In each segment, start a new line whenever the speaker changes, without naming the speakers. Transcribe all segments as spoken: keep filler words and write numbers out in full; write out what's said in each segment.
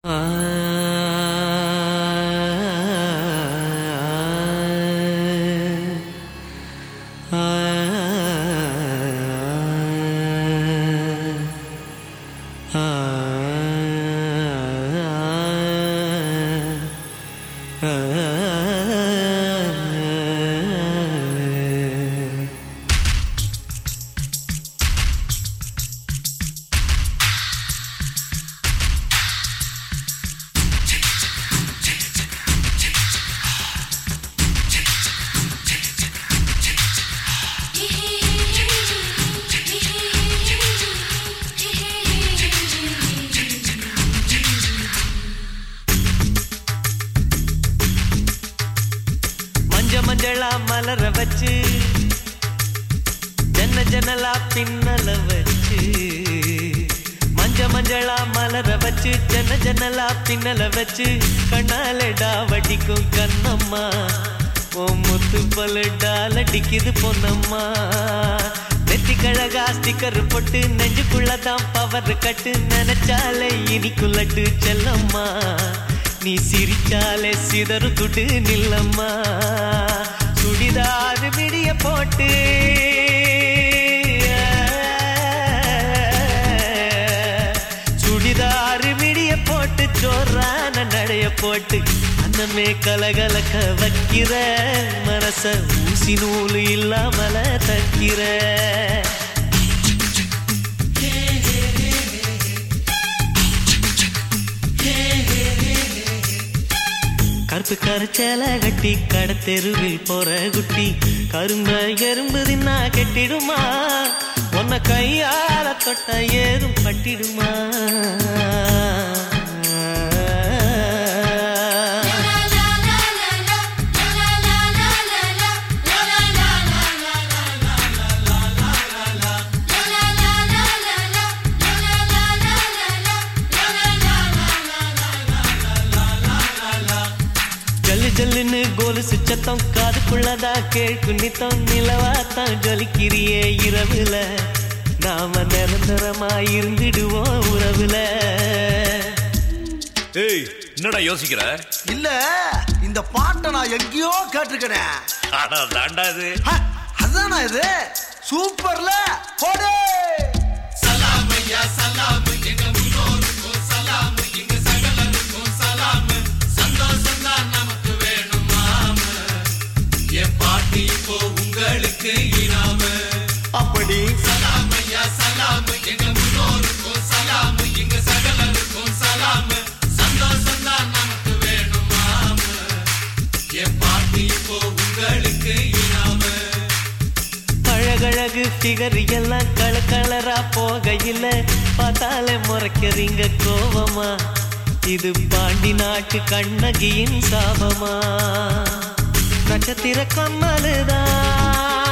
மஞ்சளா மலர வச்சு ஜன்ன ஜன்னலா பின்னல வச்சு மஞ்ச மஞ்சளா மலர வச்சு ஜன்ன ஜன்னலா பின்னல வச்சு கண்ணாலடா வடிக்கும் கண்ணம்மா ஓ முத்து பல்லடால் அடிக்குது பொன்னம்மா நெத்தி கழகா ஸ்டிக்கர் போட்டு நெஞ்சுக்குள்ளதான் பவர் கட்டு நினைச்சாலே இனிக்குள்ளட்டு செல்லம்மா நீ சிரிச்சாலே சிதறு துடு நில்லம்மா சுடிதாரு மிடிய போட்டு சுடிதாரு மிடிய போட்டு சோறான நடைய போட்டு அந்தமே கலகலக்க வைக்கிற மனச ஊசி நூலு இல்லாமல தக்கிற கருப்பு கரைச்சல கட்டி கடத்தெருவில் போற குட்டி கரும்ப எறும்பு தின்னா கெட்டிடுமா உன்ன கையால தொட்ட ஏதும் பட்டிடுமா ஜல்லுன்னு கோலுசு சத்தம் காதுக்குள்ளதா கேட்கு நித்தம் நிலவாத்தான் ஜொலிக்கிறியே இரவுல நாம நிரந்தரமா இருந்துடுவோம் உறவுல.
ஏய் என்னடா யோசிக்கிற?
இல்ல இந்த பாட்டை நான் எங்கேயோ கேட்டிருக்கேன்.
தாண்டா இது
அதானா இது சூப்பர்ல போடு.
சலாம் ஐயா சலாம் எங்க முன்னோருக்கும் சலாம் எங்க சகலருக்கும் சலாம் சந்தோஷம் தான் நமக்கு வேணும் மாம என் பாட்டு இப்போ உங்களுக்கு இனாம
அப்படி
சலாம் ஐயா சலாம் எங்க முன்னோருக்கும் சலாம் எங்க சகலருக்கும் சலாம் சந்தோஷம் தான் நமக்கு வேணும் மாம என் பாட்டு இப்போ உங்களுக்கு இனாம.
அழகழகு ஃபிகர் எல்லாம் கல கலரா போகையில பார்த்தாலே முறைக்கிறீங்க கோவமா இது பாண்டி நாட்டு கண்ணகியின் சாபமா நட்சத்திர கம்மலுதான்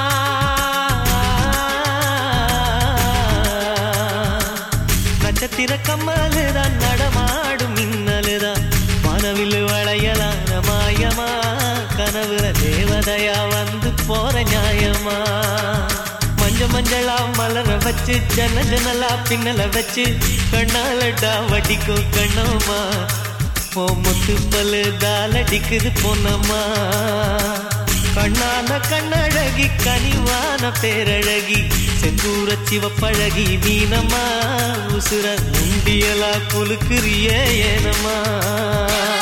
நட்சத்திர கம்மலுதான் நடமாடும் மின்னலுதான் மனவில் வளையலான மாயமா கனவுல தேவதையா வந்து போற நியாயமா மஞ்ச மஞ்சளா மலர வச்சு ஜன ஜனலா பின்னல வச்சு கண்ணாலடா வடிக்கும் கண்ணம்மா ஓ முத்து பல்லு தாலடிக்குது பொன்னம்மா கண்ணான கண்ணழகி கனிவான பேரழகி செந்தூர சிவப்பழகி மீனம்மா உசுர உண்டியலா குலுக்குறிய ஏனம்மா.